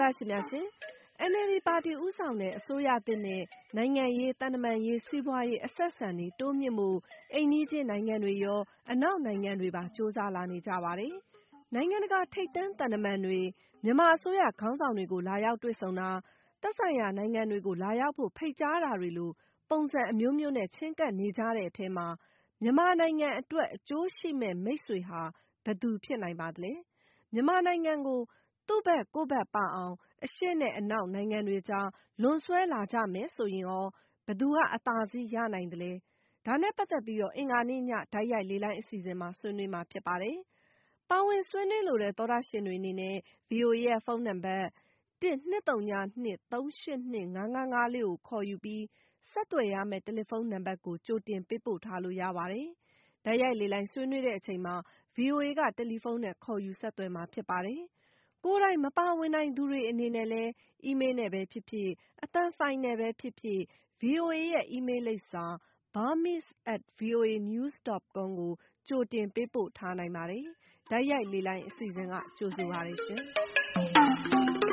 ရရှိများရှင် NLD ပါတီဦးဆောင်တဲ့အစိုးရသစ်နဲ့နိုင်ငံရေး၊သံတမန်ရေး၊စီးပွားရေးအဆက်အဆံတွေတိုးမြှင့်ဖို့အိမ်နီးချင်းနိုင်ငံတွေရောအနောက်နိုင်ငံတွေပါကြိုးစားလာနေကြပါတယ်။နိုင်ငံတကာထိပ်တန်းသံတမန်တွေမြန်မာအစိုးရခေါင်းဆောင်တွေကိုလာရောက်တွေ့ဆုံတာ၊သက်ဆိုင်ရာနိုင်ငံတွေကိုလာရောက်ဖို့ဖိတ်ကြားတာတွေလိုပုံစံအမျိုးမျိုးနဲ့ချဉ်းကပ်နေကြတဲ့အထဲမှာမြန်မာနိုင်ငံအတွက်အကျိုးရှိမယ့်မိတ်ဆွေဟာဘယ်သူဖြစ်နိုင်ပါသလဲ။မြန်မာနိုင်ငံကိုသူ့ဘက်ကိုယ့်ဘက်ပါအောင်အရှေ့နဲ့အနောက်နိုင်ငံတွေကြားလွန်ဆွဲလာကြမယ်ဆိုရင်ရောဘယ်သူကအသာစီးရနိုင်သလဲ။ဒါနဲ့ပတ်သက်ပြီးအင်္ဂါနေ့ညတိုက်ရိုက်လေလှိုင်းအစီအစဉ်မှာဆွေးနွေးမှာဖြစ်ပါတယ်။ပါဝင်ဆွေးနွေးလိုတဲ့သောတရှင်တွေအနေနဲ့ VOA ရဲ့ဖုန်းနံပါတ် 1-202-382-5555 ကိုခေါ်ယူပြီးဆက်သွယ်ရမယ့်တယ်လီဖုန်းနံပါတ်ကိုကြိုတင်ပေးပို့ထားလို့ရပါတယ်။တိုက်ရိုက်လေလှိုင်းဆွေးနွေးတဲ့အချိန်မှာ VOA ကတယ်လီဖုန်းနဲ့ခေါ်ယူဆက်သွယ်မှာဖြစ်ပါတယ်။ကိုယ်တိုင်မပါဝင်နိုင်သူတွေအနေနဲ့လည်းအီးမေးလ်နဲ့ပဲဖြစ်ဖြစ်အသံဖိုင်နဲ့ပဲဖြစ်ဖြစ် VOA ရဲ့အီးမေးလ်လိပ်စာ burmese@voanews.com ကိုကြိုတင်ပေးပို့ထားနိုင်ပါတယ်။တိုက်ရိုက်လေလှိုင်းအစီအစဉ်ကကြိုဆိုပါတယ်ရှင်။